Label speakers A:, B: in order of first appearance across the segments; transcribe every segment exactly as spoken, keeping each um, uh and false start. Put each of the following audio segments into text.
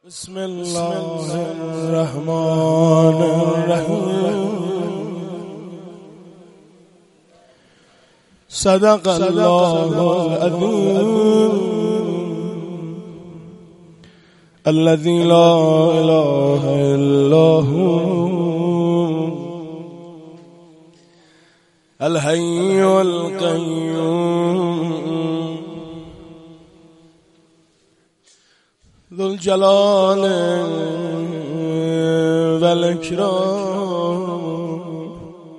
A: بسم الله الرحمن الرحیم. صدق الله العظیم الذي لا اله الا هو الحي القيوم ذو الجلال والإكرام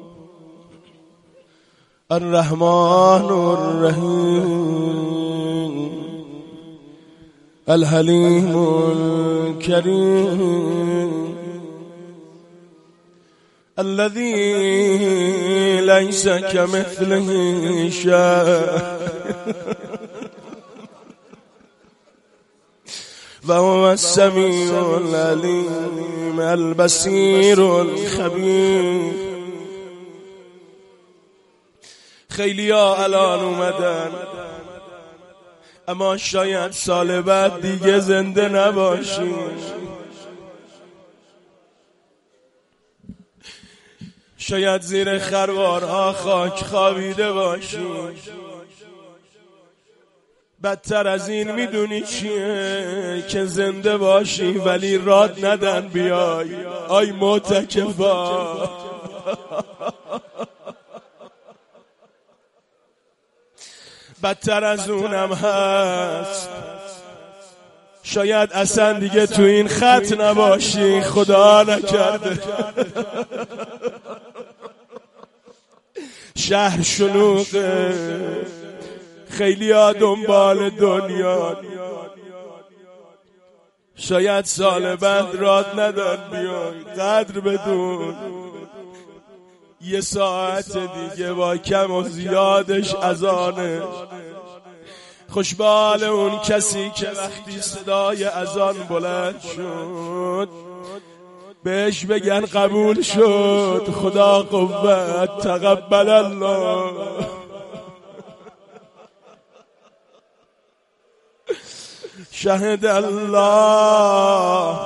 A: الرحمن الرحيم الحليم الكريم الذي ليس كمثله شيء وهو السميع العليم البصير الخبير. خیلیا الان اومدن اما شاید سال بعد دیگه زنده نباشی. شاید زیر خروارها خاک خوابیده باشی. بدتر از این میدونی چیه؟ که زنده باشی ولی راد ندن بیای. آی معتکفا، بدتر از اونم هست. شاید اصلا دیگه تو این خط نباشی، خدا نکرده. شهر شلوغه، خیلی ها دنبال دنیا. شاید سال بعد راد ندن بیای. قدر بدون یه ساعت دیگه با کم و زیادش اذانه. خوشبال اون کسی که وقتی صدای اذان بلند شد بهش بگن قبول شد، خدا قوت، تقبل الله. شهد الله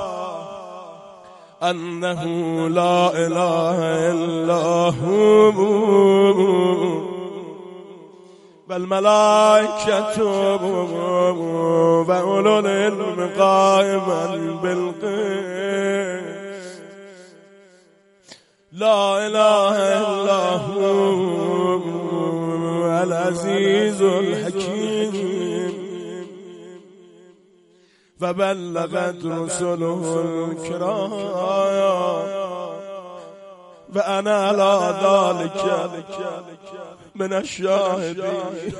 A: انه لا اله الا هو والملائكة وأولو العلم قائما بالقسط لا اله الا هو العزيز الحكيم وبلغت رسله الكرام وأنا على ذلك من الشاهدين.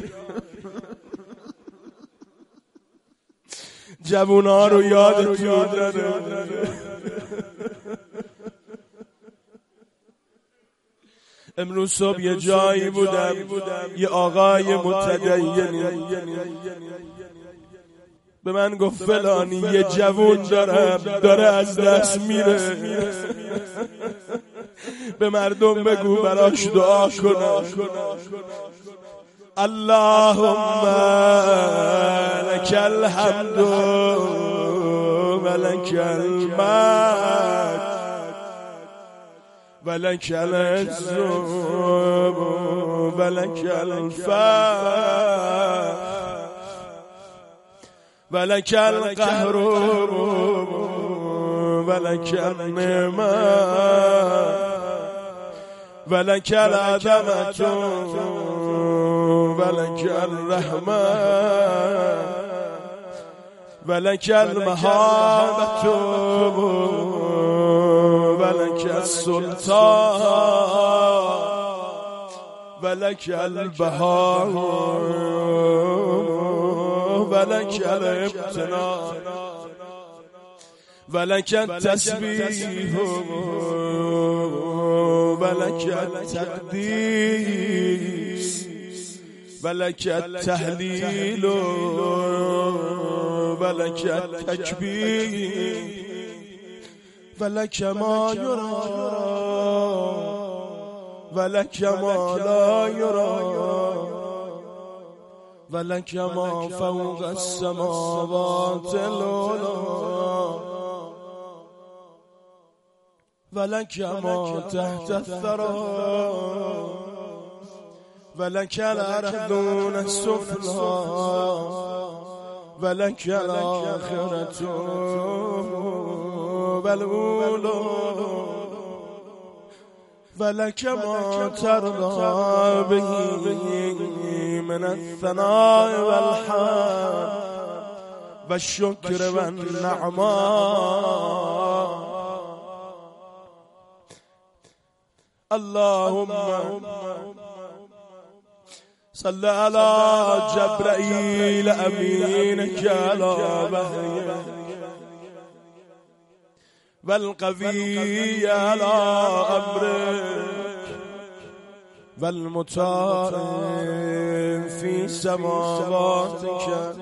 A: جوونا رو یادتون نره. امروز صبح یه جایی بودم، یه آقای متدینی به من گفت فلانی یه جوون دارم داره از دست میره، به مردم بگو براش دعا کنن. اللهم لك الحمد ولك المجد ولك العز ولك الفضل ولك القهر ولك النعمة ولك العظمة ولك الرحمة ولك المهابة ولك السلطان ولك البهاء ولك الامتنان ولك التسبيح ولك التقديس ولك التهليل ولك التكبير ولك ما يرى ولك ما لا يرى ولك ما فوق السماوات العلى ولك ما تحت الثرى ولك الأرض دون السفلى ولك الآخرة والأولى ولك ما ترضى به من الثناء والحمد والشكر والنعماء. اللهم صل على جبرائيل أمينك على وحيه والقوي على أمرك والمطاع في سماواتك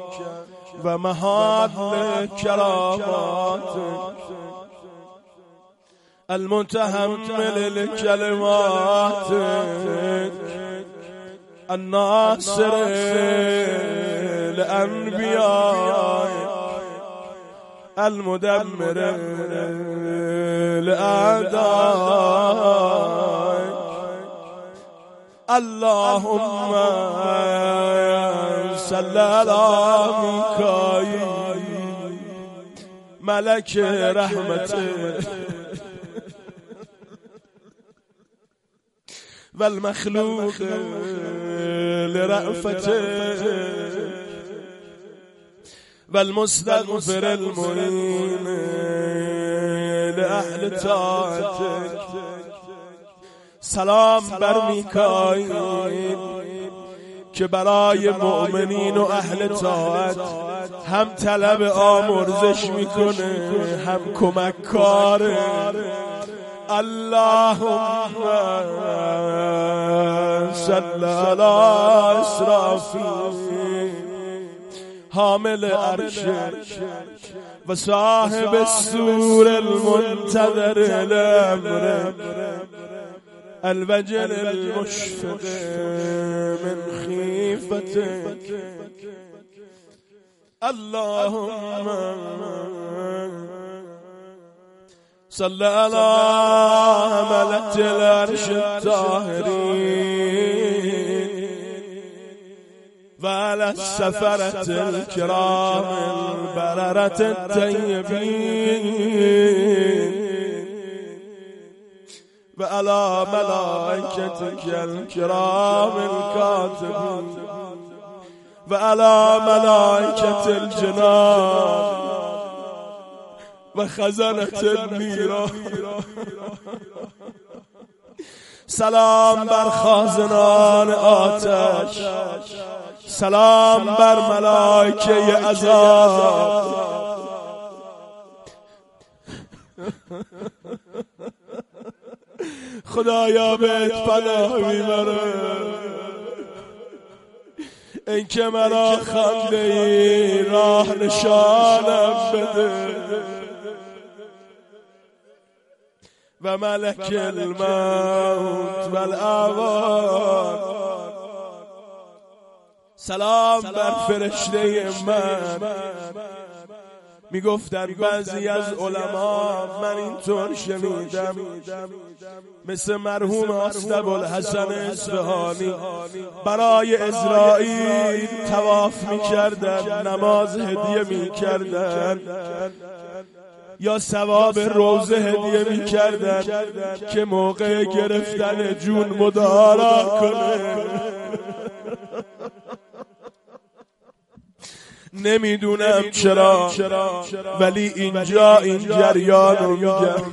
A: ومحل كراماتك المتحمل لكلماتك الناصر لأنبيائك المدمر لأعدائك. اللهم صل على ميكائيل ملك رحمتك والمخلوق لرأفتك والمستغفر المعين لأهل طاعتك. سلام بر میکائیل که برای مؤمنین و اهل طاعت هم طلب آمرزش میکنه هم کمک کاره. اللهم صل علی اسرافیل حامل عرشك و صاحب السور المنتظر الامر الوجل المشفق من خيفتك. اللهم صل على ملك العرش الطاهرين وعلى السفرة الكرام البررة الطيبين وعلى ملائكتك الكرام الكاتبين وعلى ملائكة الجنان وخزنة النيران. سلام بر خازنان آتش، سلام بر ملائکه عذاب. خدایا بهت پناه میبرم این که مرا خنده ای راه نشانم بده و ملک الموت و الاعوان. سلام بر فرشته من. میگفتن بعضی از علما، من اینطور شنیدم، مثل مرحوم اسدابوالحسن اصفهانی برای اسرائیل طواف میکردن، نماز هدیه میکردن یا ثواب روزه هدیه میکردن که موقع گرفتن جون مدارا کنه. نمیدونم چرا ولی اینجا این جریان رو میگم،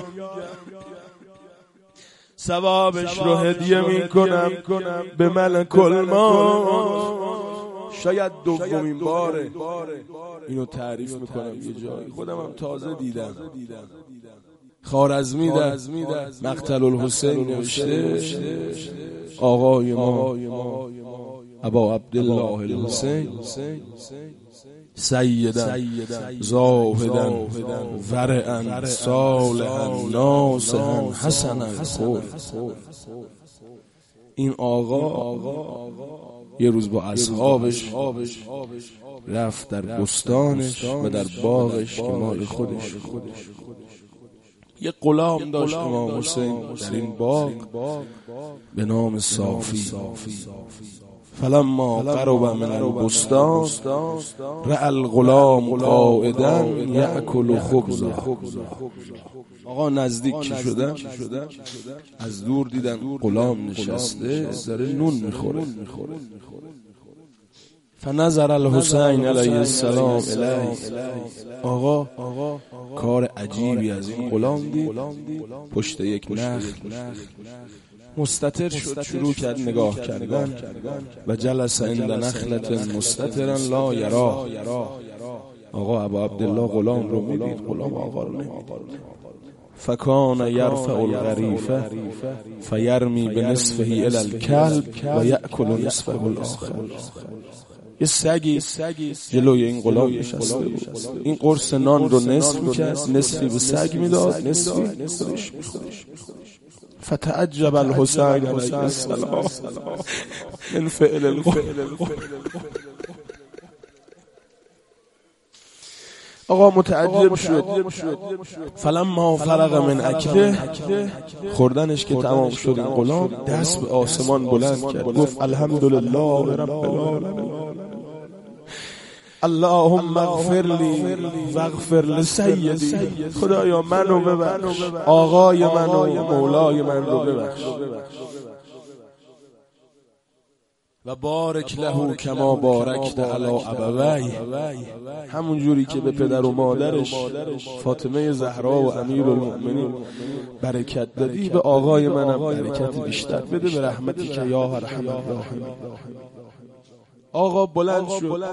A: ثوابش رو هدیه میکنم به ملک الموت. شاید دومین باره اینو تعریف میکنم یه جایی، خودم هم تازه دیدم. خوارزمی در مقتل الحسین نوشته آقای ما ابا عبدالله الحسین سیدن زاهدن ورعن صالحن ناصحن حسن الخلق. این آقا یه روز با اصحابش رفت در بستانش و در باغش که مال خودش، یه غلام داشت امام حسین در این باغ به نام صافی. فلما قرب من البستان رأى الغلام قاعدا یأکل خبزا. آقا نزدیک که شدن از دور دیدن غلام نشسته داره نون میخوره. فنظر الحسین علیه السلام الیه. آقا کار عجیبی از این غلام دید. پشت یک نخل مستتر شد، شروع کرد نگاه کردن و جلس عند نخلة مستترا لا یراه. آقا ابا عبدالله غلام رو میدید، غلام آقا رو نمیدید. فکان یرفع الغریفه فیرمی بنصفه الی الکلب و یأکل نصفه الاخر. یه سگی جلوی این غلام نشسته بود، این قرص نان رو نصف میکرد، نصفی به سگ میداد، نصفی خودش میخورد. فتعجب الحسین علیه السلام من فعل الغلام. آقا متعجب شد. فلما فرغ من اکله، خوردنش که تمام شد این غلام دست به آسمان بلند کرد، گفت الحمدلله رب العالمین، اللهم اغفر لی واغفر لسیدی. خدایا منو ببخش، آقای منو مولای من رو ببخش و بارک له کما بارکت علی ابویه. همون جوری که به پدر و مادرش فاطمه زهرا و امیرالمؤمنین برکت دادی، به آقای منم برکت بیشتر بده به رحمتی که یا ارحم الراحمین. آقا بلند شد،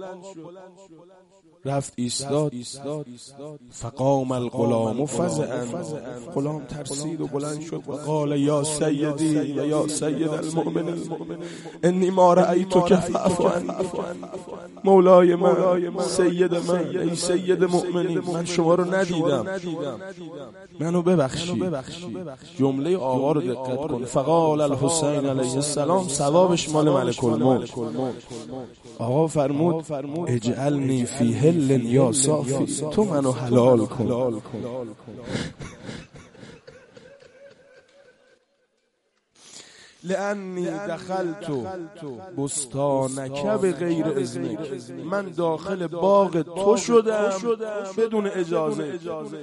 A: رفت ایستاد. فقام الغلام فزعا، غلام ترسید و بلند شد و قال یا سیدی و یا سید المؤمنین انی ما رأیتک فاعف عنی. مولای من، سید من، ای سید مؤمنین، من شما رو ندیدم، منو ببخشید. جمله آقا رو دقت کن. فقال الحسین علیه السلام، ثوابش مال ملک الموت. آقا فرمود اجعلنی فی حل یا صافی، تو منو حلال کن. لانی دخلت بستانک بغیر اذنک، من داخل باغ تو شدم بدون اجازه.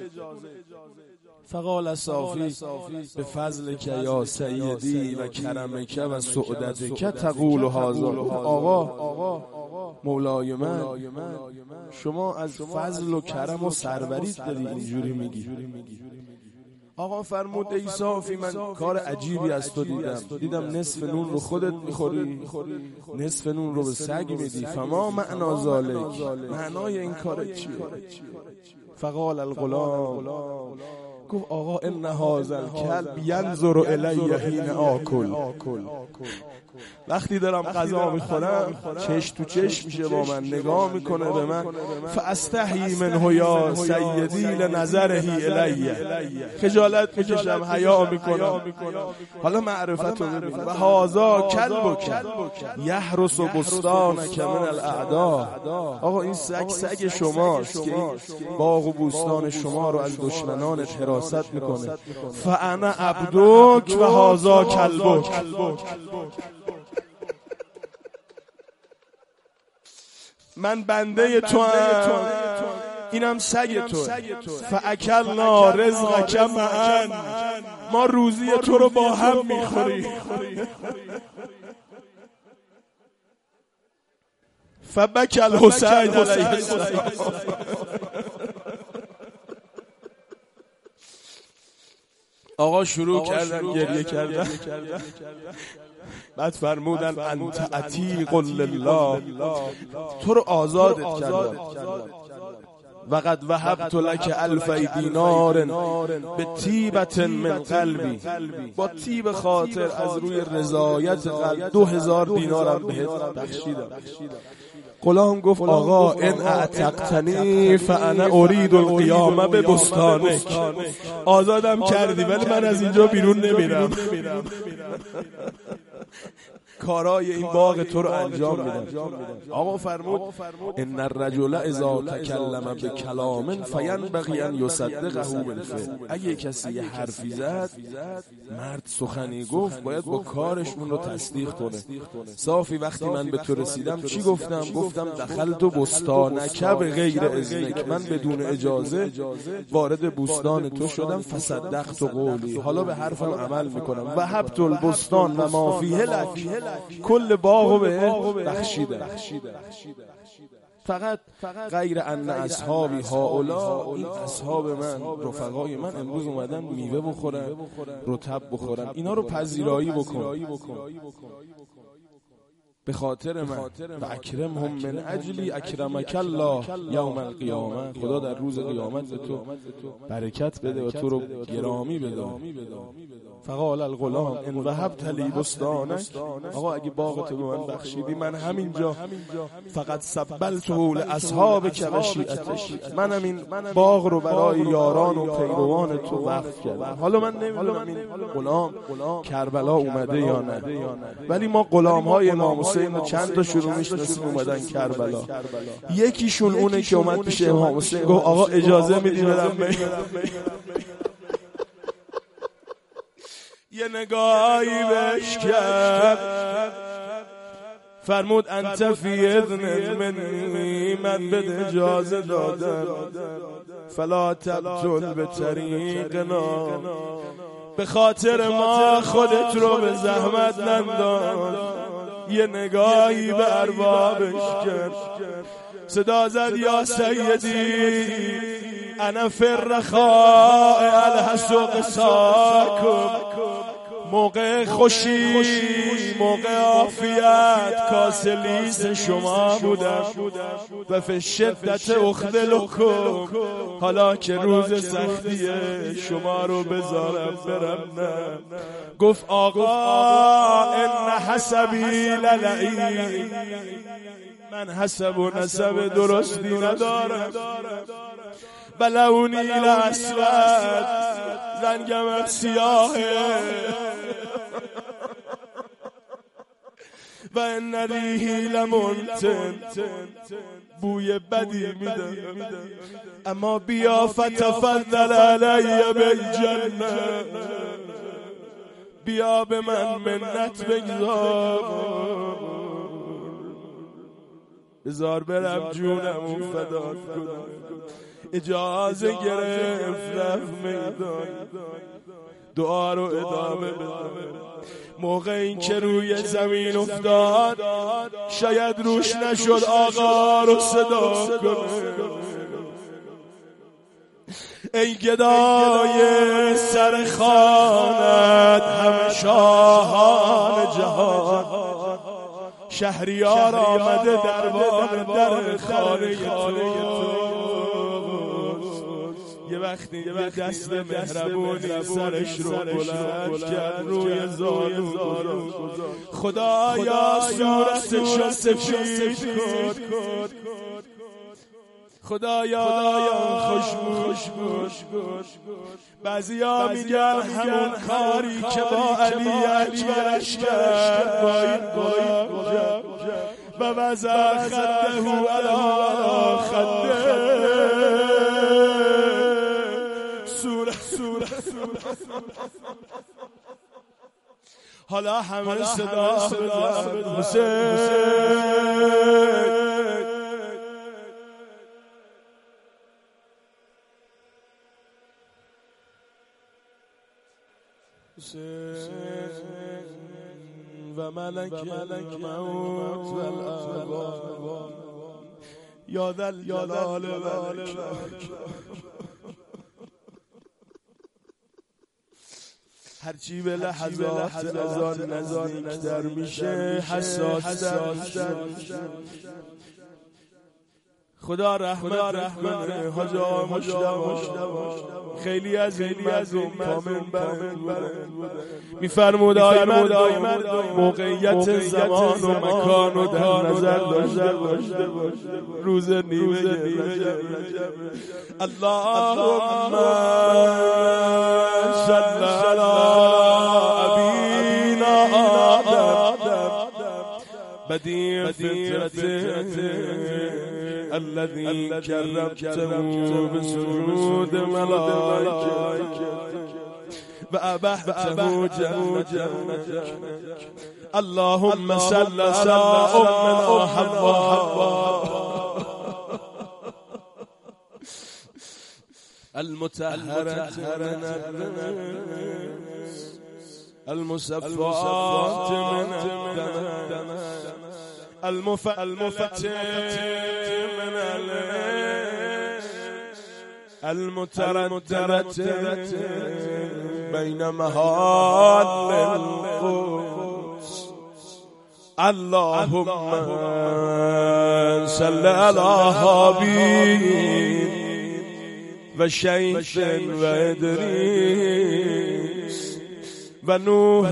A: فقال صافی به فضلک یا سیدی و کرمک و سعدتک تقول هذا. آقا مولای من، شما از فضل و کرم و سروریت داری اینجوری میگی. آقا فرمود ای صافی، من کار عجیبی از تو دیدم. دیدم نصف نون رو خودت میخوری، نصف نون رو به سگ میدی. فما معنا ذالک، معنای این کار چیه؟ فقال الغلام، گفت آقا ان هذا الکلب ینظر الی حین آکل. وقتی دارم غذا میخورم چش تو چش میشه با من، نگاه میکنه به من. فاستحی منه یا سیدی لنظره الی، خجالت میکشم، حیا میکنم. حالا معرفت رو ببین. و هذا کلبک یحرس بستانک من الاعداء. آقا این سگ سگ شماست که باغ و بوستان شما رو از دشمنانت حراست میکنه. فانا عبدک و هذا کلبک. من بنده تو هم، اینم سگ تو. فاکلنا رزقک معا، ما روزی تو رو با هم میخوریم. فبکی الحسین علیه السلام. آقا شروع کردن گریه کردن. بعد فرمودن انت عتیق لله، تو رو آزادت کردم. وقد وهبت لك الف دینار به طیبت من قلبی، با طیب خاطر از روی رضایت قلب دو هزار دینارم بهت بخشیدم. غلام گفت آقا ان اعتقتنی فانا اريد القیام ببستانک، آزادم کردی ولی من از اینجا بیرون نمیرم. کارای این باغ تو رو انجام میدن. آقا فرمود ان الرجل اذا تکلم بکلام فینبغی ان یصدقه بالفعل. اگه کسی یه حرفی زد، مرد سخنی گفت، باید با کارش اون رو تصدیق کنه. صافی وقتی من به تو رسیدم چی گفتم؟ گفتم دخلت بستانک بغیر اذنک، من بدون اجازه وارد بوستان تو شدم، فصدقت قولی، حالا به حرفم عمل میکنم. وهبت البستان و ما فیه لک، کل باغو به بخشیدم. فقط غیر ان اصحابی هؤلاء، این اصحاب من، رفقای من امروز اومدن میوه بخورن، رطب بخورن، اینا رو پذیرایی بکن به خاطر من. و اکرمهم من اجلی اکرمک الله یوم القیامه، خدا در روز قیامت به تو برکت بده و تو رو گرامی بده. فقال الغلام ان وهبت لی بستانک، آقا اگه باغ تو به من بخشیدی، من همینجا فقط سبلته لاصحابک و شیعتک، منم این باغ رو برای یاران و پیروان تو وقف کردم. حالا من نمیدونم این غلام کربلا اومده یا نه، ولی ما غلام های امام حسین چند تا شروع میشناسیم اومدن کربلا. یکیشون اونه که اومد پیش امام حسین گفت آقا اجازه میدی برم یه نگاهی بهش کرد، فرمود انت فی اذن منی، من به اجازه دادم، فلا تبتل به طریقنا، به خاطر ما خودت رو به زحمت ننداز. یه نگاهی به اربابش کرد، صدا زد یا سیدی انا فی الرخاء الحس قصاکم، موقع خوشی، موقع عافیت کاسه لیس شما بودم، و فی شدت اخذلکم، حالا که روز سختیه شما رو بذارم برم نه. گفت آقا ان حسبی للعین، من حسب و نسب درستی ندارم، بلونی لاسود، رنگم سیاهه، و ان ریحی لمنتن، بوی بدی میده، اما بیا فتفضل علی بالجنه، بیا به من منت بگذار، بذار برم جونم فدا کنم. اجازه گرفت رفت میدان، دعا رو ادامه بده. موقع این که روی زمین افتاد، شاید روش نشد آقا رو صدا کنه. ای گدای سر خانت همه شاهان جهان، شهریار آمده دربار در خانه تو. یه وقتی یه دست مهربونی سرش رو بلند کرد روی زانو، خدایا صورتشو سفید کن، خدایا خوشبو. بعضیا میگن همون کاری که با علی اکبرش کرد با این باید و وضع خده علا خده، حالا همه صدا بزن حسین. و ملک الموت و الابواب یا ذا الجلال والاکرام. هرچی به لحظات از آن نزدیکتر میشه حساس‌تر میشه. خدا رحمت کنه حاج آقا مجتبی، خیلی از این مردم کامل بودن. میفرمود آی مردم موقعیت زمان و مکان رو در نظر داشته باش. روز نیمه رجب، اللهم صل علی ابینا آدم فطرته الذي كرمته بسجود ملائكتك وأبحته جنتك اللهم صل على أمنا حواء المطهرة من الدنس المصفات من الدنس المفتة من الإنس المترددة بين مهال القدس اللهم صل على حبيب وشيخ وإدريس ونوح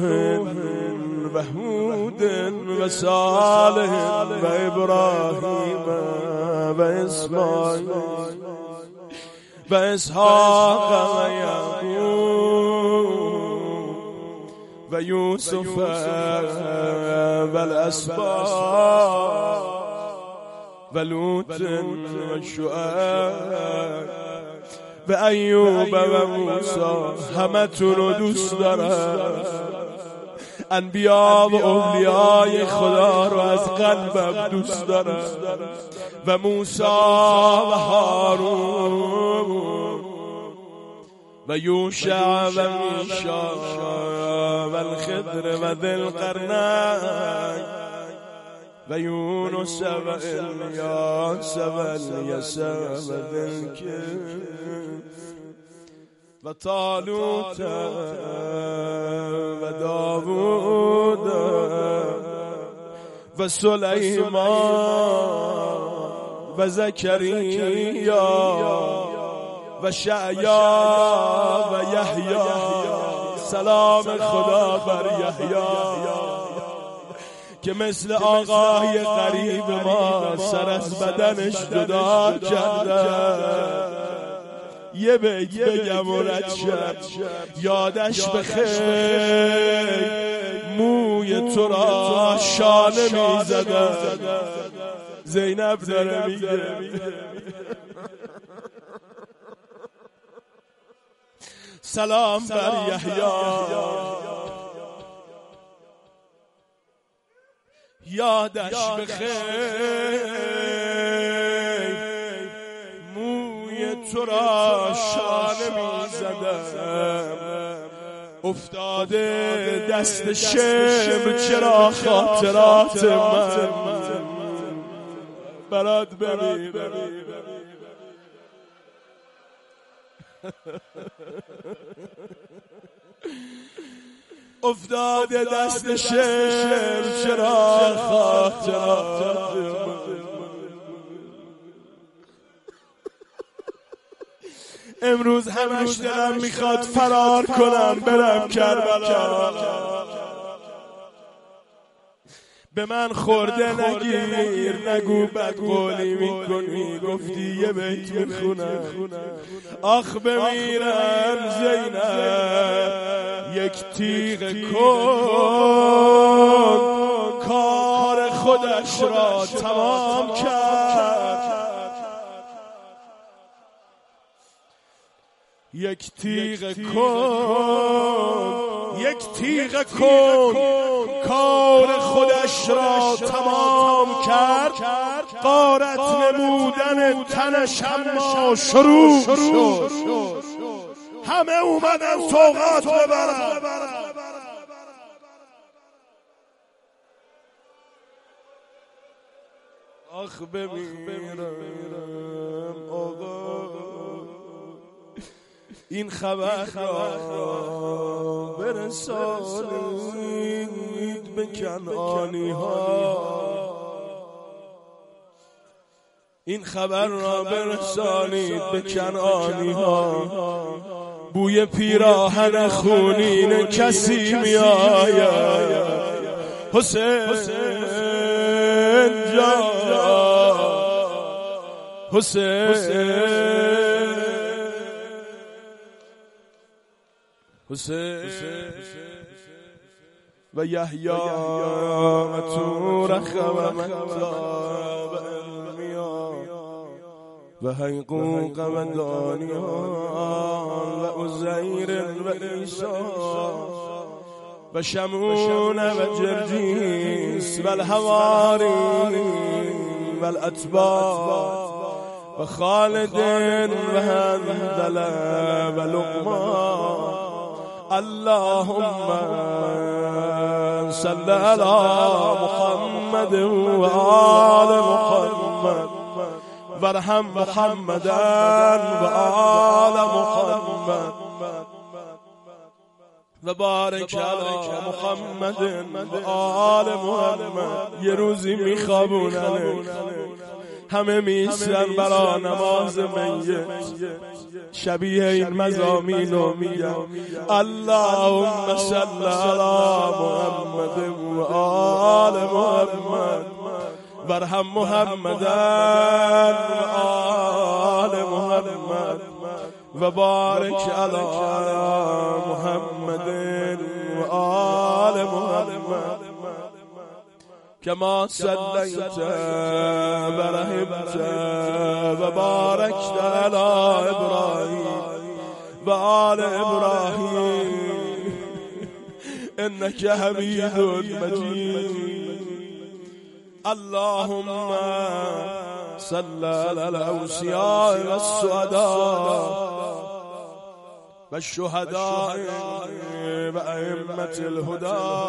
A: وهود وصالح وإبراهيم وإسماعيل وإسحاق ويعقوب ويوسف والأسباط ولوط وشعيب و ایوب و موسی همه تو رو دوست دارم. انبیا و اولیای خدا رو از قلبم دوست دارم و موسی و هارون و یوشع و میشا و الخضر و ذوالقرنین و یونس و الیاس و الیسع و ذوالکفل و طالوت و داوود و سلیمان و زکریا و شعیا و یحیی. سلام خدا بر یحیی که مثل آقای غریب ما سر از بدنش جدا کرده. یه بیت بگم و رد شد یادش بخیر موی تو را شانه می زده. زینب داره میگه سلام بر یحیی یادش بخیر موی تو را شانه می زدم. افتاده دست شمر چرا خاطرات من برات بمیرم. افتاده دست شمر چرا خاطرات من. امروز همش دلم میخواد فرار کنم برم کربلا. به من خورده نگیر نگو بدقولی میکنی. گفتی یه بیت میخونم آخ بمیرم زینب یک تیغ کن کار خودش را تمام کرد. یک تیغ کن یک تیغ کن کار خودش را تمام کرد. غارت نمودن تنش اما شروع شد. همه اومدن سوغات ببرن. آخ بمیرم آقا این خبر را برسانید به کنعانی ها. این خبر را برسانید به کنعانی ها. بوی پیراهن خونین کسی می آید. حسین جان حسین حسین و یحیی و تورخ و مکتاب علمیا و حیقوق و دانیال و عزیر و عیسی و شمعون و جرجیس و الحواری و الاتباع و خالد و هندل و لقمان. اللهم صل على محمد و آل محمد وارحم محمدا و آل محمد و بارک علی محمد و آل محمد. یه روزی میخوابونن، همه میستن برا نماز میت، شبیه این مزامینو میگن اللهم صل علی محمد و آل محمد وارحم محمدا و آل محمد و بارک علی محمد و آل محمد كما صليت ورحمت و باركت على إبراهيم وآل إبراهيم إنك حميد مجيد. اللهم صل على الأوصياء والسعداء والشهداء وأئمة الهدى.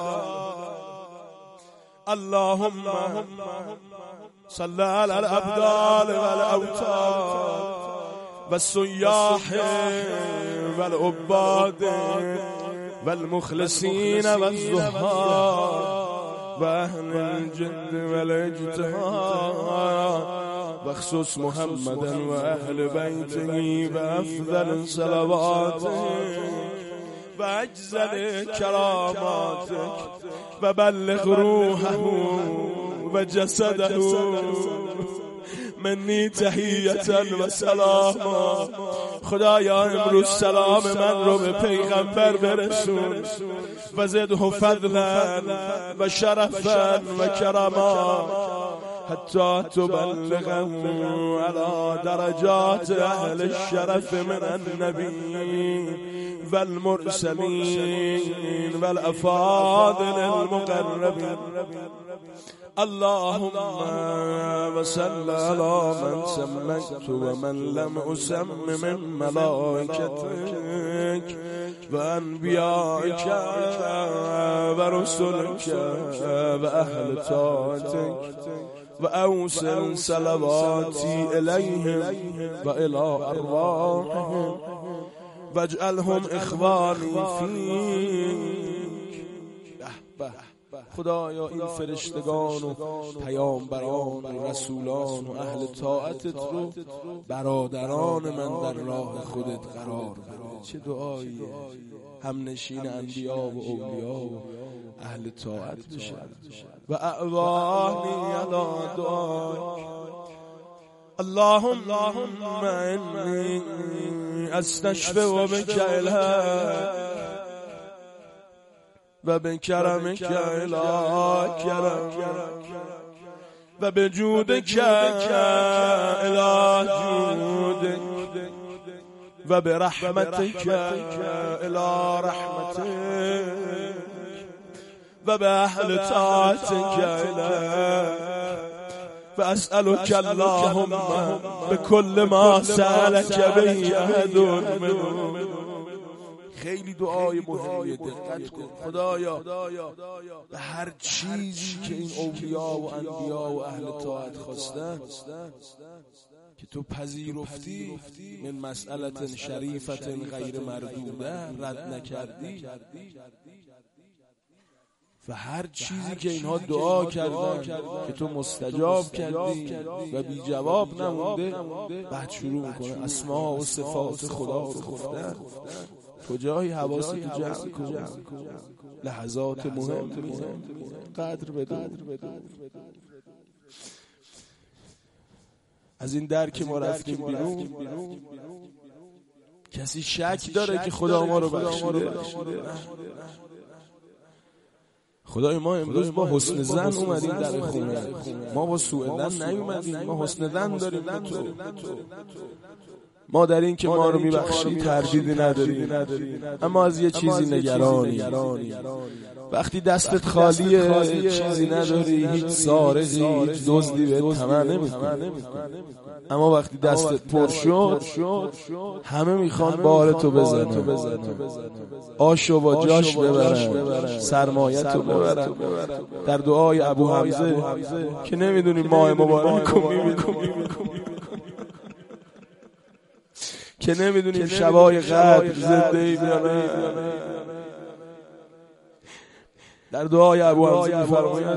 A: اللهم صل على الأبدال والأوتاد والسياح والعباد والمخلصين والزهاد وأهل الجد والاجتهاد بخصوص محمد وأهل بيته بأفضل صلواته وأجزل كراماتك وبلغ روحه وجسده منی تحییتا و سلاما. خدایا امروز سلام من رو به پیغمبر برسون و زده فضلا و شرفا و کرما حتی تبلغه على درجات اهل الشرف من النبی والمرسلين والأفاضل المقربين. اللهم وصل على من سميت ومن لم أسم من ملائكتك وأنبيائك ورسلك وأهل طاعتك وأوصل صلواتي إليهم وإلى أرواحهم واجعلهم اخوانی فیک. خدایا این فرشتگان و پیامبران و رسولان و اهل طاعتت رو برادران من در راه خودت قرار بده. چه دعایی هم نشین انبیا و اولیا و اهل طاعت بشن و اعوانی علی دعای. اللهم إني أستشفع بك إلهك وبكرمك إلى كرمك وبجودك إلى جودك وبرحمتك إلى رحمتك وبأهل طاعتك إليك. فأسألك اللهم بكل ما سألك به أحد منهم. خیلی دعای مهمیه، دقت کن. خدایا به هر چیزی که این اولیا و انبیا و اهل طاعت خواستن که تو پذیرفتی من مسئلت شریفت غیر مردوده رد نکردی و هر چیزی که اینها دعا کردن که تو مستجاب کردی و بی جواب نمونده، بعد شروع میکنه اسما و صفات خدا رو گفتن. کجایی حواست تو جمع کن، لحظات مهم قدر بده. از این در که ما رفتیم بیرون کسی شک داره که خدا ما رو بخشیده؟ خدای ما امروز با حسن ظن اومدیم در خونه، ما با سوء ظن نیومدیم، ما حسن ظن داریم به تو. ما در این که ما رو میبخشی تردیدی نداریم، اما از یه چیزی نگرانی. وقتی دستت خالیه، چیزی نداری، هیچ سارقی، هیچ دزدی بهت طمع نمیکنه. اما وقتی دستت پر شد، همه میخوان بارتو بزنن، آشو با جاش ببرن، سرمایتو ببرن. در دعای ابو حمزه که نمیدونیم ماه مبارک رو میبینیم، که نمیدونیم شبای قدر زنده ایم یا نه، در دعای ابو حمزه میفرماید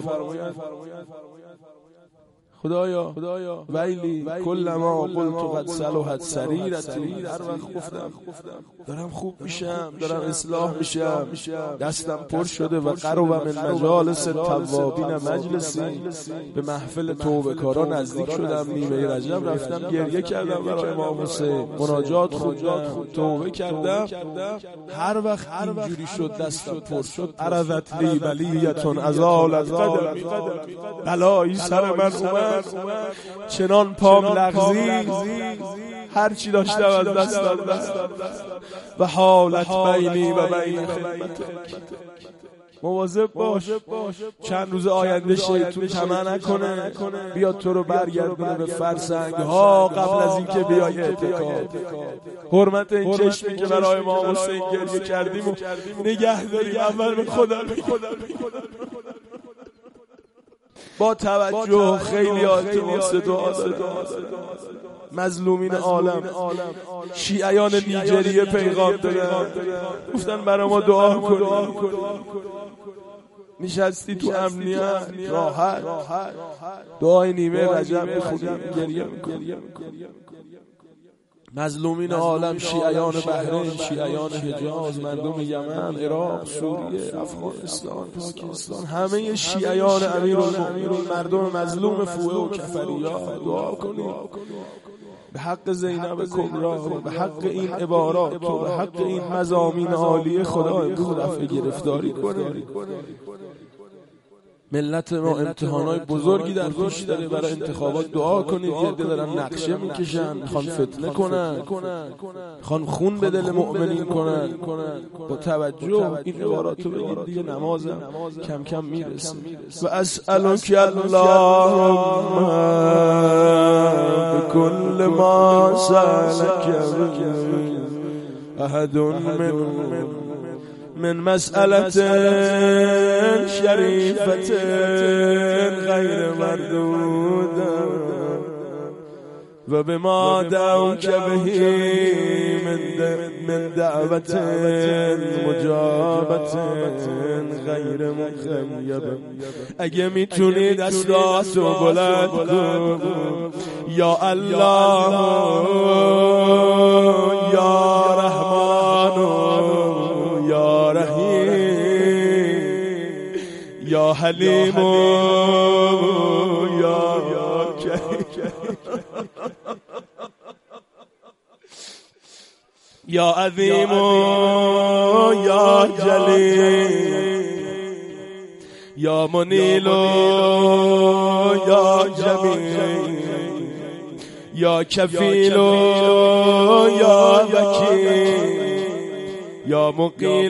A: خدایا ویلی کل ما قلت قد صلحت سریرتی، هر وقت گفتم دارم خوب میشم، دارم اصلاح میشم، دستم پر شده و قرب من مجالس توابین مجلسی، به محفل توبه کارا نزدیک شدم، نیمه رجب رفتم گریه کردم برای امام حسین، مناجات خوندم، توبه کردم. هر وقت اینجوری شد دستم پر شد، عرضت لی بلیتون ازالت قدمی، بلایی سر من اومد، چنان پام لغزید، هر چی داشتم از دست دادم و حالت بینی و بین خدمتک. مواظب باش چند روز آینده شیطون طمع نکنه بیاد تو رو برگردونه به فرسنگ ها قبل از اینکه بیای اعتکاف. حرمت این چشمی که برای امام حسین گریه کردیم و نگه داریم، اول به خدا با توجه. خیلی التماس دعا دارم، مظلومین عالم، شیعیان نیجریه پیغام دادن، گفتن برای ما دعا کنید. نشستی تو امنیت راحت، دعای نیمه رجب بخونیم، گریه میکنیم. مظلومین عالم، شیعیان بحرین، شیعیان حجاز، مردم یمن، عراق، سوریه، افغانستان، پاکستان، همه شیعیان امیرالمؤمنین، مردم مظلوم فوئه و کفریا، دعا کنید به حق زینب کبرا، به حق این عبارات و به حق این مضامین عالیه. خدا امروز رفع گرفتاری کنه. ملت ما امتحانات بزرگی در پیش داره، برای انتخابات دعا کنید. یه عده دارن نقشه میکشن، میخوان فتنه کنن، میخوان خون به دل مؤمنین کنن. با توجه این عباراتو بگید دیگه، نمازم کم کم میرسه. و اسألک اللهم بكل ما سألك احد من من مسألة شريفة غير مردودة و بما دعوك به من دعوة مجابة غیر مخیبة. اگه میتونی دستاتو بلند کن، یا الله یا رحمان یا رحیم یا حلیم یا کریم یا عظیم یا جلیل یا منیل یا جمیل یا کفیل یا وکیل یا مقیل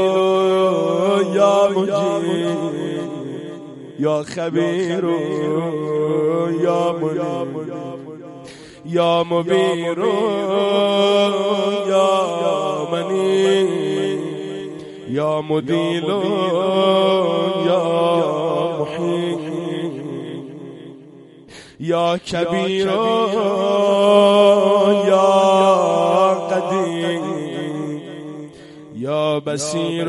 A: یا مجیب یا خبیر یا منیر یا مبیر یا منیر یا مدیل یا محیط یا کبیر یا قدیر یا بصیر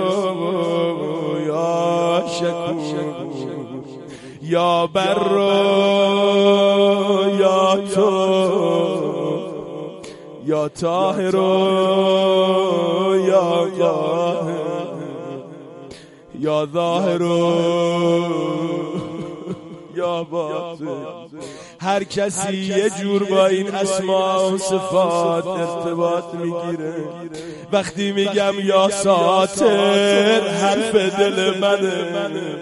A: یا شکور یا بر یا تو یا طاهر یا قاهر یا ظاهر یا باطن. هر کسی یه جور با این اسما و صفات ارتباط میگیره. وقتی میگم یا ساتر حرف دل منه،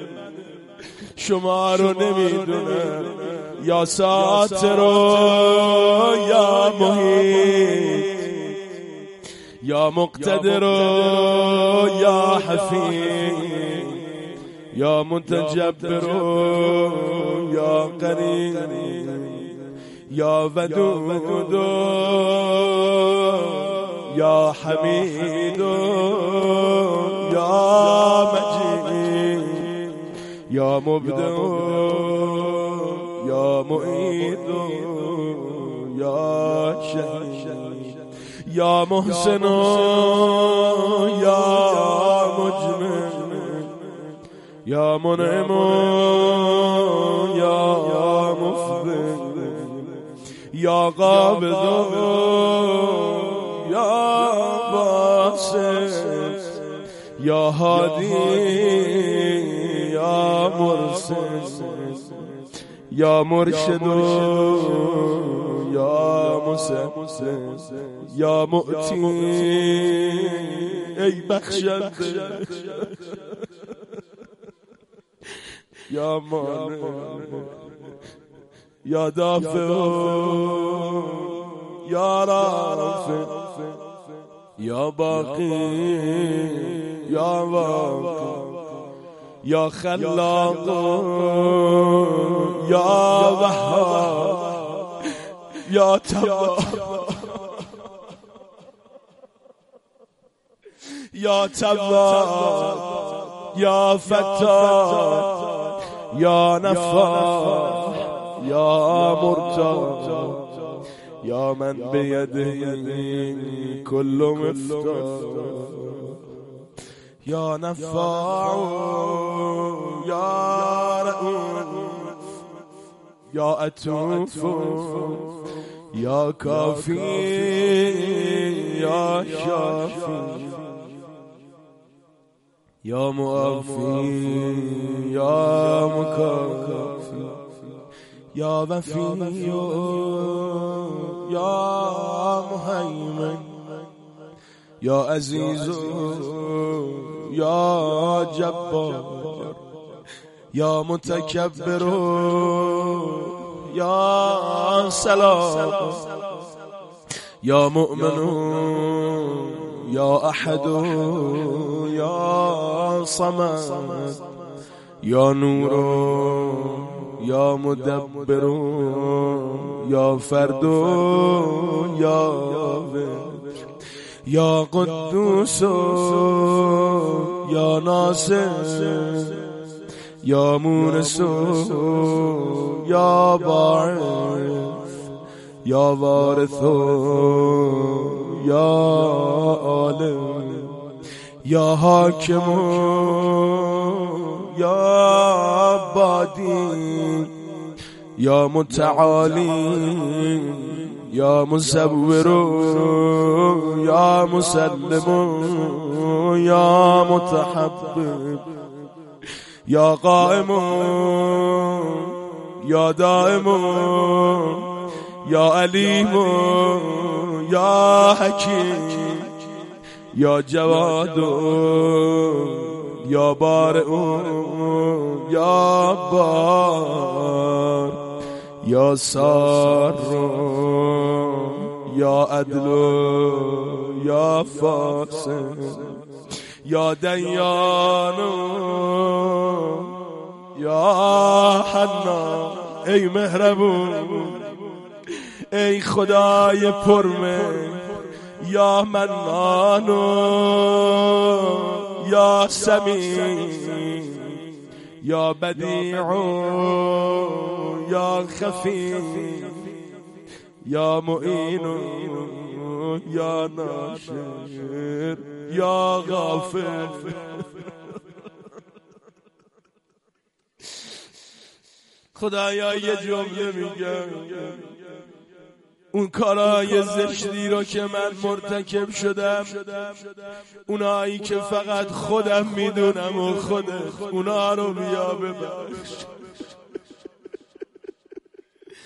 A: شما رو نمیدونم. یا ساتر یا محیط، یا مقتدر یا حفیظ، یا متجبر یا قریب، یا ودود یا حمید یا مجید، یا مبدع یا معید یا شهید، یا محسن یا مجمل، یا منعم یا مفضل، یا قابض یا باسط، یا هادی یا مرشد، یا مرشد یا مسدد، یا معطی ای بخشنده، یا مانع یا دافع یا رافع، یا باقی یا واقع، یا خلاق یا وهاب، یا تواب یا تواب، یا فتاح یا نفاح، یا مرتاح، یا من بیده کل مفتاح، یا نفاع یا رؤوف، یا عطوف یا کافی یا شافی، یا معافی یا مکافی، یا وفی یا مهیمن، یا عزیز یا جبار، یا متکبر یا سلام، یا مؤمن یا احد یا صمد، یا نور یا مدبر یا فرد یا وتر، یا قدوس یا ناصر، یا مونس یا باعث، یا وارث یا عالم، یا حاکم یا بادی، یا متعالی یا مصور یا مسلم یا متحبب، یا قائم یا دائم، یا علیم یا حکیم، یا جواد یا بارئ یا بار، یا سار یا عدل یا فاسد، یا دیان یا حنان. ای مهربون، ای خدای پرمهر، یا منان یا سمیع، یا بدیع یا خفی، یا معین یا ناصر یا غافر. خدایا یه جمله میگم، اون کارای زشتی رو که من مرتکب شدم، اونایی که فقط خودم میدونم و خودت، اونا رو بیا ببخش.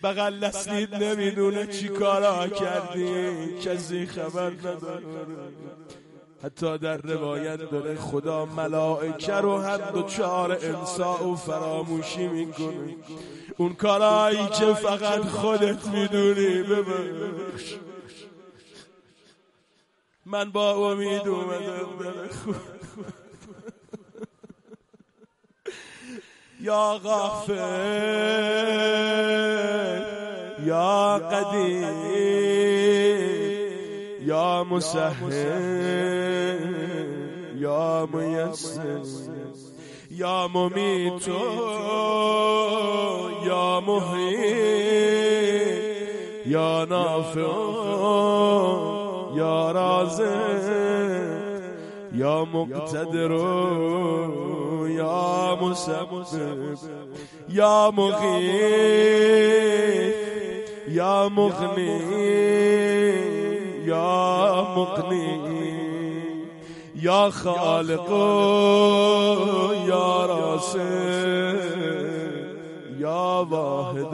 A: بغل دستید نمیدونه چی کارا کردی، کسی خبر نداره. حتی در روایت داره خدا ملائکه رو هم دوچار انسا و فراموشی میکنه. اون کارایی که فقط خودت میدونی ببخش. من با امید اومدم در خود. یا غافر یا قدیر یا مسهل یا میسر یا ممیت یا محیی یا نافع یا رازق یا مقتدر یا مسبب یا مغیث یا مغنی یا مقنی یا خالق یا رازق یا واحد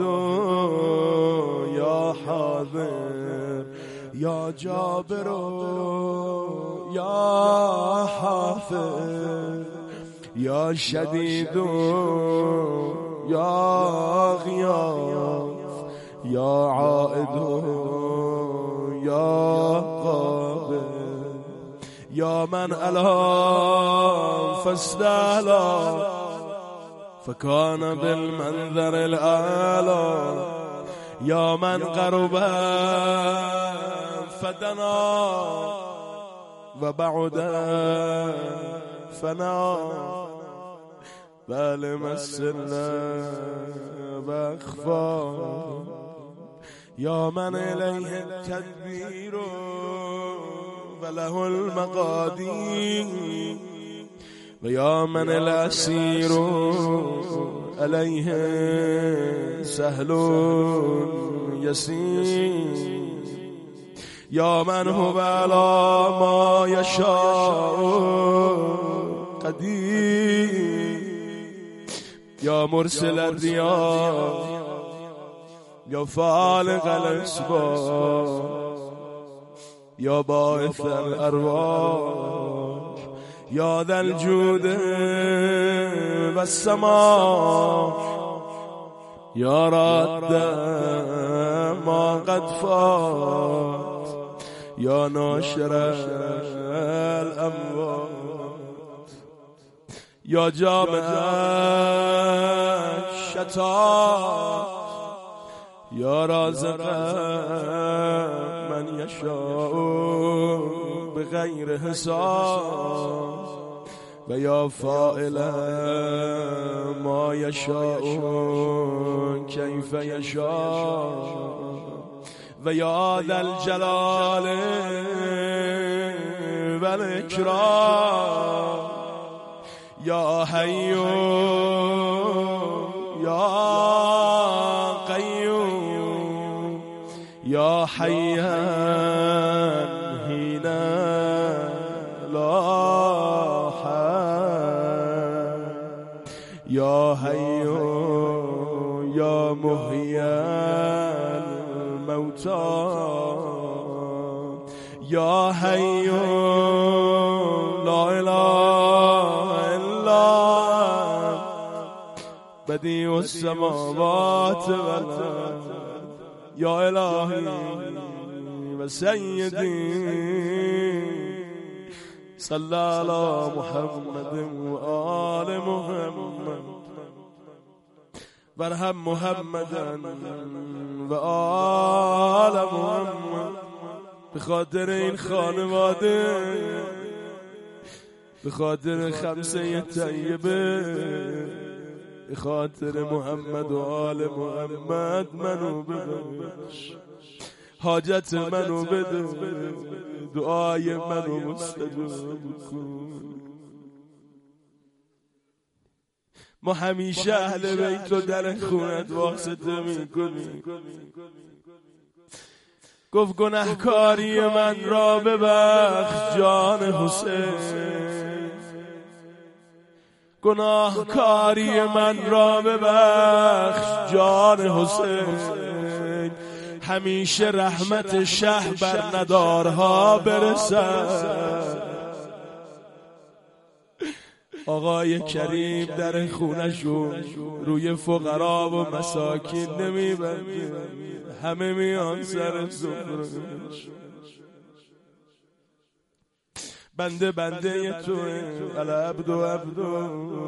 A: یا حاضر یا جابر یا حافظ یا شدید یا غیاث یا عائد یا قابل یا من ألام فاستهلا فكان بالمنظر الأعلى یا من قرب فدنا و بعد فنا بل مسنا و اخفا یا من الیه التدبیر و له المقادیر و یا من الاسیر علیه سهل یسیر یا من هو علی ما یشاء قدیر یا مرسل الریاح یا فالق الاسباب یا باعث الارواح یا ذا الجود والسماح یا رد ما قد فات یا ناشر الاموات یا جامع الشتات یا رازق من یشاء بغیر حساب و یا فاعل ما یشاء کیف یشاء و یا ذا الجلال و الاکرام یا حی یا قیوم یا حیا حین لا حی یا حی یا محیی الموتى یا حی لا اله الا بدیع السماوات والارض یا الهی و سیدی صلی علی محمد و آل محمد وارحم محمدا و آل محمد. به خاطر این خانواده، به خاطر خمسه طیبه، به خاطر محمد و آل محمد منو ببخش، حاجت منو بده، دعای منو مستجاب کن. ما همیشه اهل بیت رو در خونت واسطه میکنیم. گفت گناهکاری من را ببخش جان حسین، گناهکاری من را ببخش جان حسین. همیشه رحمت شه بر ندارها برسد. آقای کریم در خونشون روی فقرا و مساکین نمیبنده، همه میان سر سفرهش. بنده بنده توه، العبد و عبدو،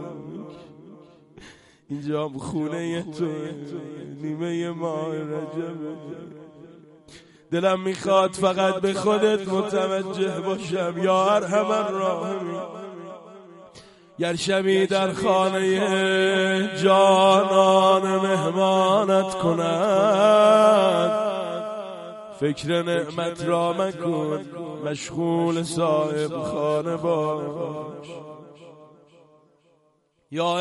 A: اینجا خونه توه، نیمه ماه رجبه. دلم میخواد فقط به خودت متوجه باشم یا ارحم الراحمین. گر شبی در خانه جانان مهمانت کند، فکر نعمت را مکن، مشغول صاحب خانه باش. یا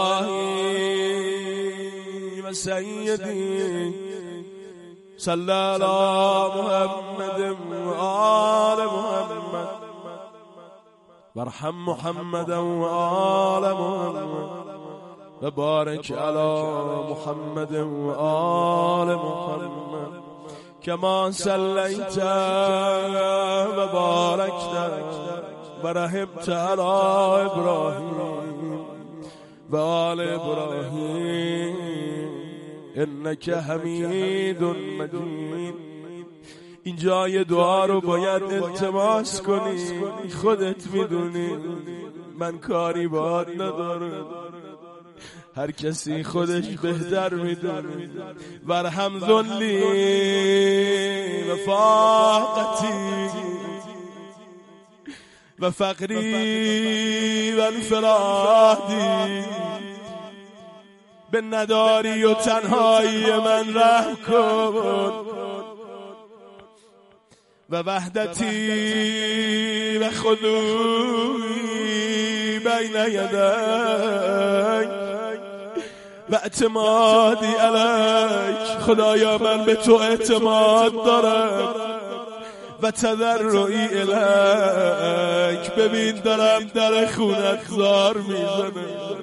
A: الهی و سیدی صلی علی محمد و آل محمد، وارحم محمد و آل محمد، و بارک علی محمد و آل محمد، کما صلیت و بارکت و رحمت علی ابراهیم و آل ابراهیم انک حمید مجید. اینجا یه دعا رو باید التماس کنی، خودت میدونی، من کاری باید ندارم، هر کسی خودش بهتر میدونه. ورحم ذلی و فاقتی و فقری و انفرادی، به نداری و تنهایی من رحم کن، و وحدتی و خضوعی بین یدیک و اعتمادی علیک. خدایا من به تو اعتماد دارم و تضرعی الیک. ببین دارم در خونت زار میزنم.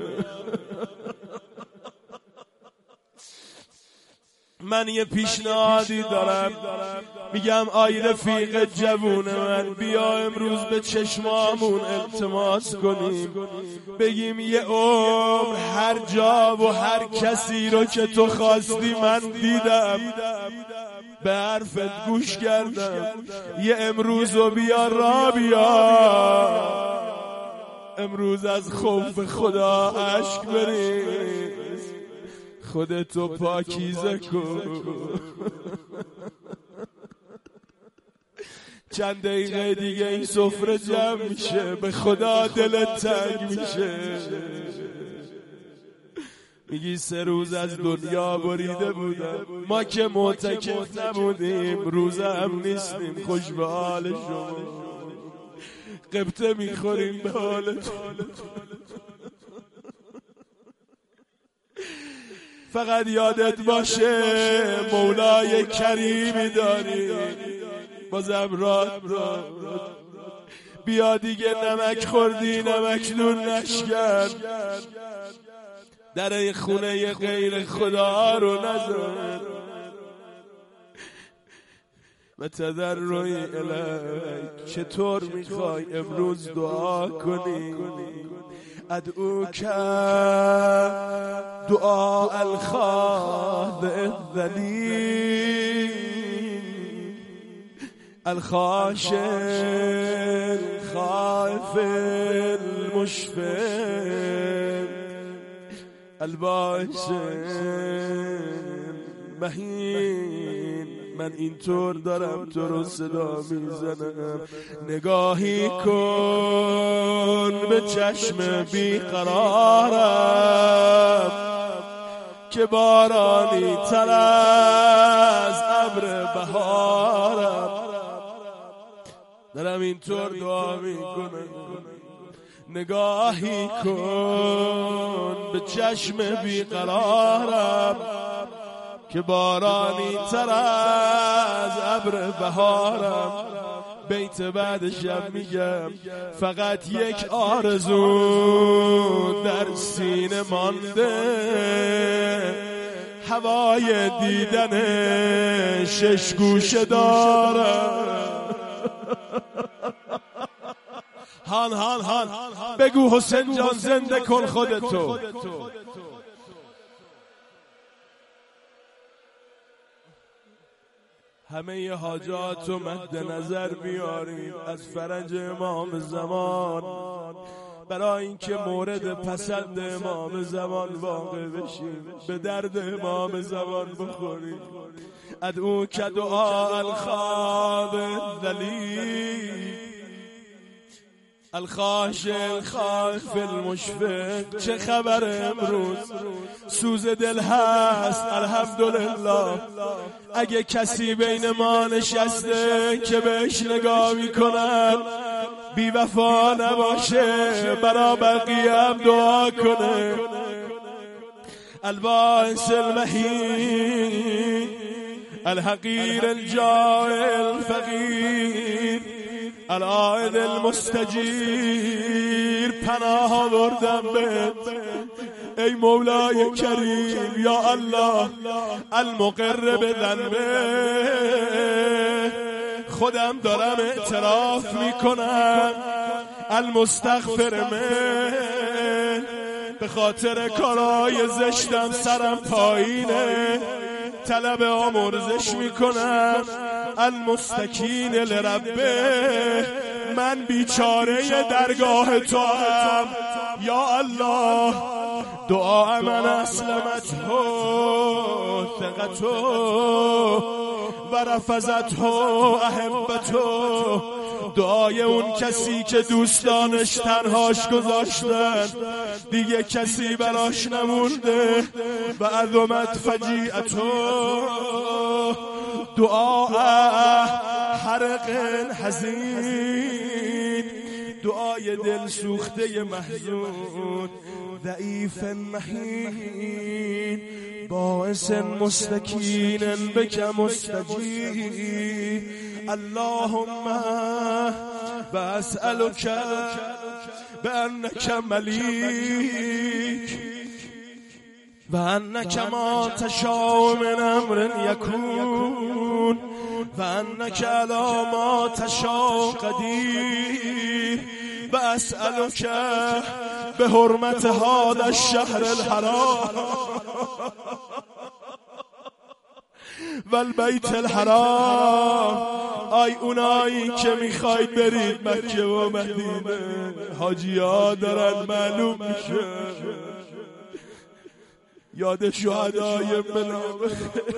A: من یه پیشنهادی دارم، میگم آی رفیق جوون من، بیا امروز به چشمامون التماس کنیم، بگیم یه عمر هر جا و هر کسی رو که تو خواستی من دیدم، به حرفت گوش کردم. یه امروز رو بیا را بیا، امروز از خوف خدا اشک بریز، خودتو پاکیزه کن. چند دقیقه دیگه این سفره جمع میشه، به خدا دلت تنگ میشه، میگی سه روز از دنیا بریده بودم، ما که معتکف نبودیم، روزه هم نیستیم، خوش به حال شما، قبطه میخوریم به حالت. فقط یادت باشه مولای کریمی داری، بازم راد بیا دیگه، نمک خوردی نمک نون نشکن، در خونه غیر خدا رو نزن، و تضرعی الیک. چطور میخوای امروز دعا کنی؟ ادعوک دعاء الخاضع الذلیل الخاشع الخائف المشفق الباعث مهین. من اینطور دارم تو رو صدا میزنم، نگاهی کن به چشم بیقرارم که بارانی تر از ابر بهارم. دارم اینطور دعا میکنم، نگاهی کن به چشم بیقرارم که بارانی تر از ابر بهارم. بیت بعدشم میگم فقط یک آرزو در سینه مانده، هوای دیدن شش گوشه دارم. هان هان هان بگو حسین جان زنده کن خودتو. همه حاجاتو مد نظر بیاریم از فرج امام زمان، برای اینکه مورد پسند امام زمان واقع بشیم، به درد امام زمان بخوریم. ادعو که دعا الخاب الذلیل الخاشع الخائف المشفق. چه خبر امروز؟ سوز دل هست الحمدلله. اگه کسی بین ما نشسته که بهش نگاه میکنن بی وفا نباشه، برا بقیه هم دعا کنه. الباعث المهین الحقیر الجائع الفقیر العائد المستجیر. پناه آوردم بهت ای مولای کریم، یا الله المقر به ذنبه. خودم دارم اعتراف میکنم المستغفر من، به خاطر کارهای زشتم سرم پایینه، طلب آمرزش میکنم. المستکین لربه، من بیچاره درگاه تو هم یا الله. دعا من اسلمت هو ثقتو و رفضت هو احبتو. دعای اون کسی که دوستانش تنهاش گذاشتن، دیگه کسی براش نمونده. و عظمت فجیعتو دعا حرق حزین، دعای دل سوخته محزون ضعیف مهین، باعث مستکین بک مستجیب. اللهم و اسألک بأنک ملیک و انک ما تشاء من امر یکون و انک علی ما تشاء قدیر. و اسألک به حرمت هذا الشهر الحرام و البیت الحرام. آی اونایی که میخواید برید مکه و مدینه، حاجی ها دارن معلوم میشه، یاد شهدای منافق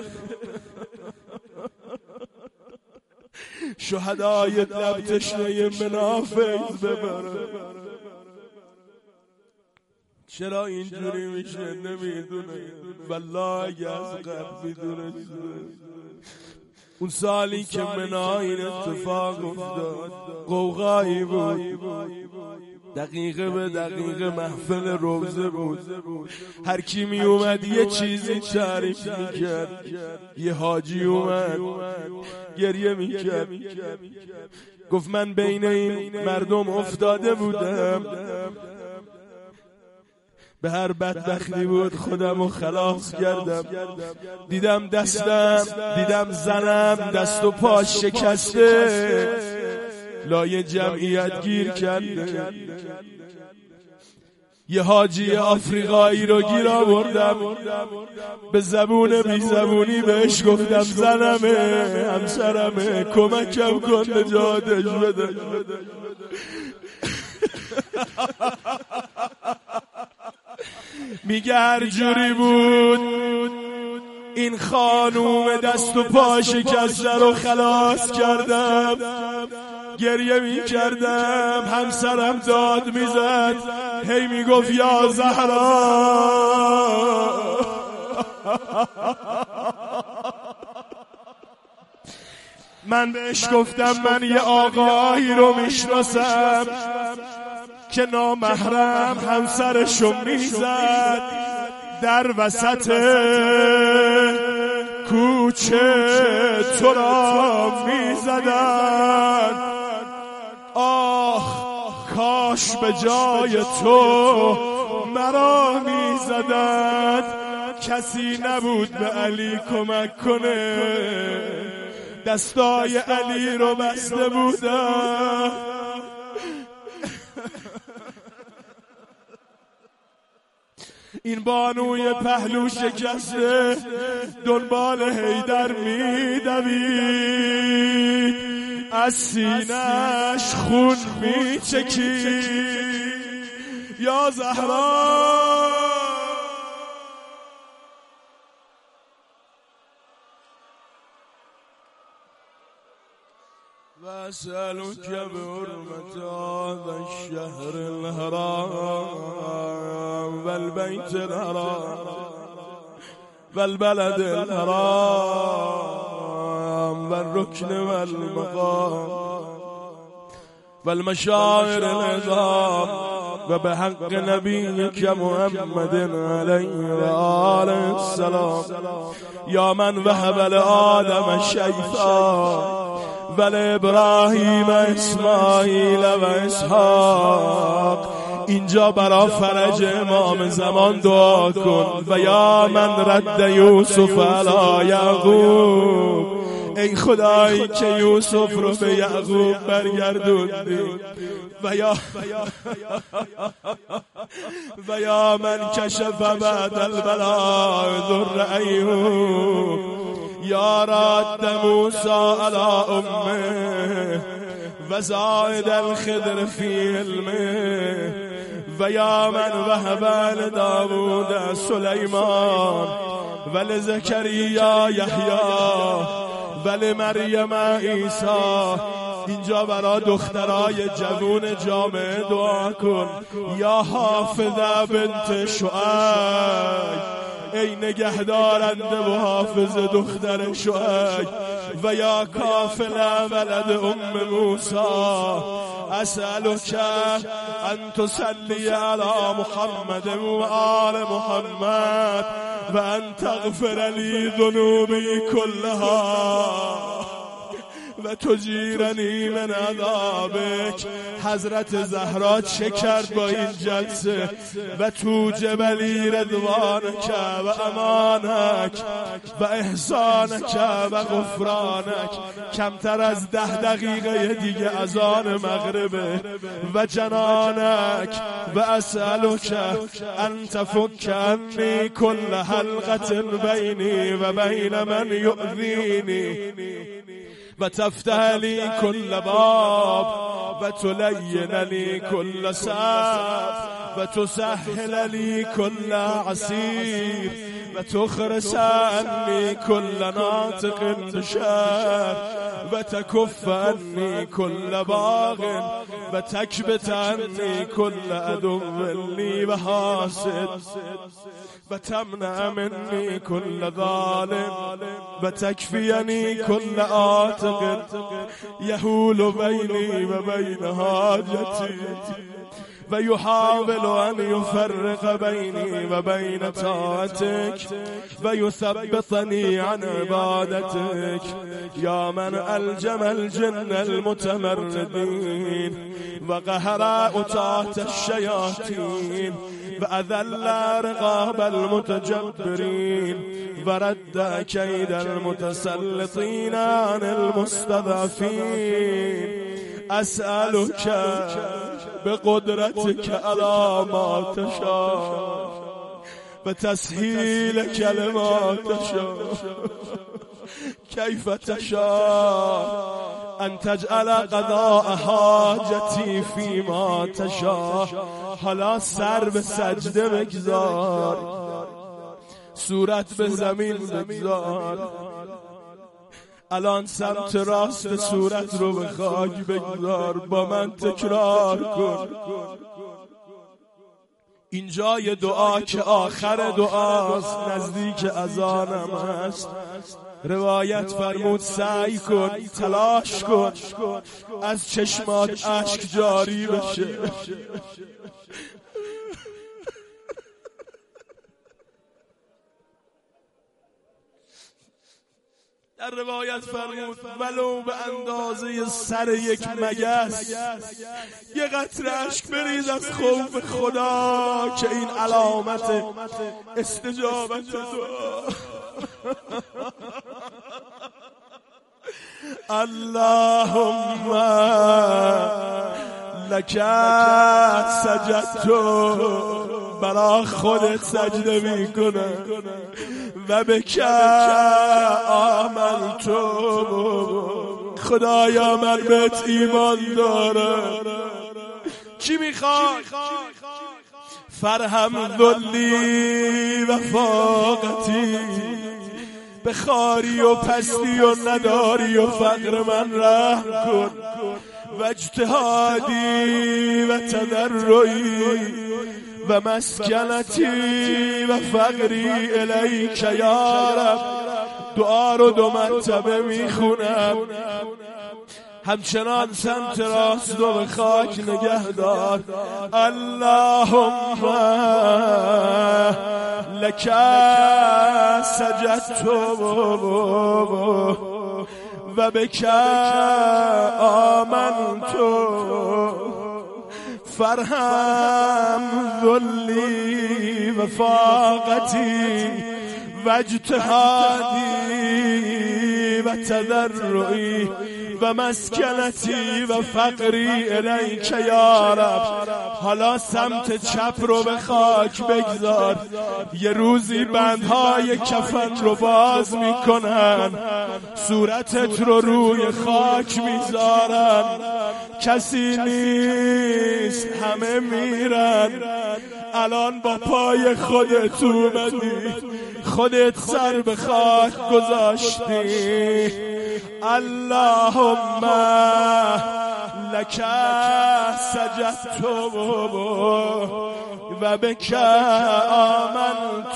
A: شهدای لب تشنه منافق ببره. چرا اینجوری میشه نمیدونه، والله اگه از قبل میدونه. اون سالی که منا این اتفاق افتاد قوقایی بود، دقیقه به دقیقه محفل روزه بود. هر کی می اومد یه چیزی تعریف میکرد. یه حاجی اومد گریه میکرد، گفت من بین این مردم افتاده بودم، به هر بدبختی بود خودمو خلاص کردم. دیدم دستم دیدم زنم دست و پاش شکسته، لای جمعیت گیر کرده. یه حاجی آفریقایی رو گیر آوردم، به زبون بی زبونی بهش گفتم زنمه همسرمه، کمکم کن نجاتش بده. میگه هر جوری بود این خانوم دست و پا شکسته رو خلاص کردم. گریه می کردم، همسرم داد میزد، هی میگفت یا زهرا. من بهش گفتم من یه آقایی رو میشناسم که نامحرم همسرشو میزد در وسط کوچه، تو را میزدن. آخ کاش به جای تو مرا میزدن، کسی نبود به علی کمک کنه، دستای علی رو بسته بودن. این بانوی پهلو شکسته دنبال حیدر میدوید، از سینه‌اش خون میچکید. یا زهرا وأسألك بحرمة هذا الشهر الحرام والبيت الحرام والبلد الحرام والركن والمقام والمشاعر العظام وبحق نبيك محمد عليه وآله السلام يا من وهب لآدم الشيطان ولابراهیم اسماعیل و اسحاق. اینجا برا فرج امام زمان دعا کن. و یا من رد یوسف علی یعقوب، ای خدایی که یوسف رو به یعقوب برگردوندی. و یا و یا من کشف بعد البلاء ذر ایوب، یا رد موسی علی امه و زائد الخضر فی علمه. و یا من وهب لداود سلیمان و لزکریا یحیی و لمریم عیسی. اینجا برا دخترای جوون جامعه دعا کن. یا حافظه بنت شعیب، ای نگهدارنده و حافظ دختر شعیب. و یا کافل ولد ام موسی، اسألک ان تصلی علی محمد و آل محمد و ان تغفر لی ذنوبی کلها و تجیرنی من عذابک. حضرت زهرا چه کرد با این جلسه؟ و تو جبلی رضوانک و امانک و احسانک و غفرانک. کمتر از ده دقیقه دیگه اذان مغربه. و جنانک و اسألک ان تفک عنی کل حلقة بینی و بین من یؤذینی و تفتح لی کل باب و تلین لی کل صعب و تسهل لی کل عسیر و تخرس عنی کل ناطق بشر و تکف عنی کل باغ و تکبت عنی کل عدو لی و حاسد و تمنع منی کل ظالم و تکفینی کل عاتق یحول بینی و بین حاجتی و یحاول ان یفرق بینی و بین طاعتک و یثبطنی عن عبادتک. یا من الجم الجن المتمردین و قهر اطاعت الشیاطین و اذل رقاب المتجبرین و رد کید المتسلطین عن المستضعفین. اسألک بقدرتك على ما تشاء و تسهیل کلمات تشاء کیف تشاء ان تجعل قضاء حاجتی فيما تشاء. حالا سر به سجده بگذار، صورت به زمین بگذار. الان سمت راست صورت رو به خاک بگذار، با من تکرار کن. اینجا یه دعا که آخر دعاست، نزدیک اذانم هست. روایت فرمود سعی کن، تلاش کن از چشمات اشک جاری بشه. در روایت فرمود ولو به اندازه سر یک مگس یه قطره اشک بریز از خوف خدا که این علامت استجابت دعا. اللهم لک سجدت، برا خودت سجده میکنم، و بک آمنت، خدایا من بهت ایمان دارم. چی میخوای؟ فرهم ذلی و فاقتی، به خاری و پستی و نداری و فقر من رحم کن، و اجتهادی و تضرعی و مسکنتی و فقری الیک یا رب. دعا رو دو مرتبه میخونم، همچنان سمت راست رو به خاک نگه دار. اللهم لک سجدت و بک آمنت، فرهم ذلی و فاقتی و اجتهادی و تضرعی و مسکنتی و فقری الیک یا رب. حالا سمت چپ رو به خاک بگذار. یه روزی بندهای کفن رو باز میکنن، صورتت رو روی خاک میذارن، کسی نیست، همه میرن. الان با پای خودت اومدی، خودت سر به خاک گذاشتی. اللهم لک سجدت و بک آمنت،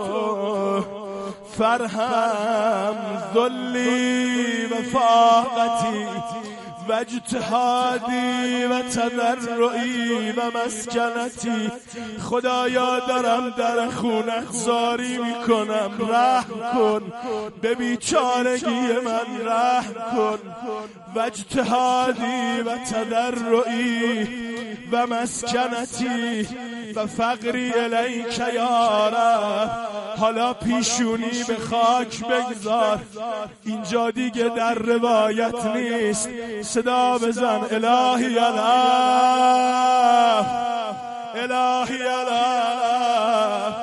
A: فرهم ذلی و فاقتی و اجتهادی و تضرعی و مسکنتی. خدایا دارم در خونت زاری میکنم، رحم کن، به بیچارگی من رحم کن. و اجتهادی و تضرعی و مسکنتی و فقری الیک یا رب. حالا پیشونی به خاک بگذار. اینجا دیگه در روایت نیست، صدا بزن الهی الله، الهی الله،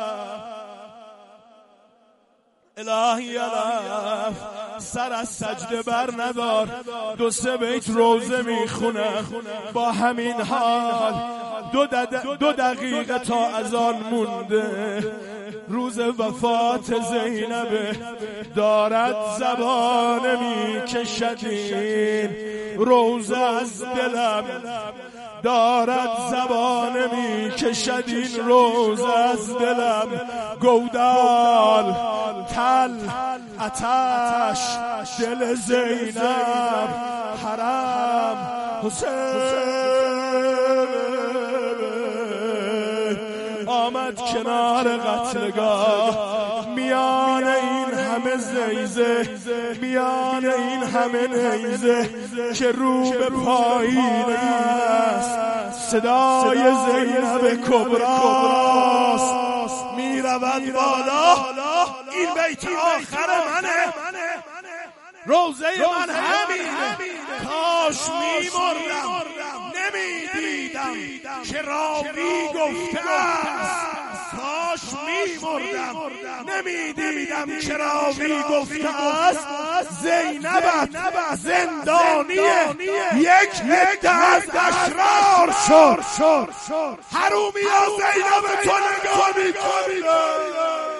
A: الهی الله. سر از سجده بر ندار، دو سه بیت روزه میخونم با همین حال. دو, دو دقیقه تا اذان مونده. روز وفات زینب دارد زبانه میکشدین، روزه از دلم دارد زبانه میکشدین، روزه از دلم. گودال، تل، آتش، دل زینب، حرم، حسین آمد کنار قتلگاه. میان این همه زیزه، میان این همه نیزه که رو به پایین است، صدای زینب کبراست میرود بالا. این بیت آخر منه، روزه من همینه. کاش میمردم نمیدیدم که راوی گفته است، کاش میمردم نمیدیدم که راوی گفته است زینبت زندانیه. یک عده از اشرار شد. حرومی ها زینب تو نگاه میکنی.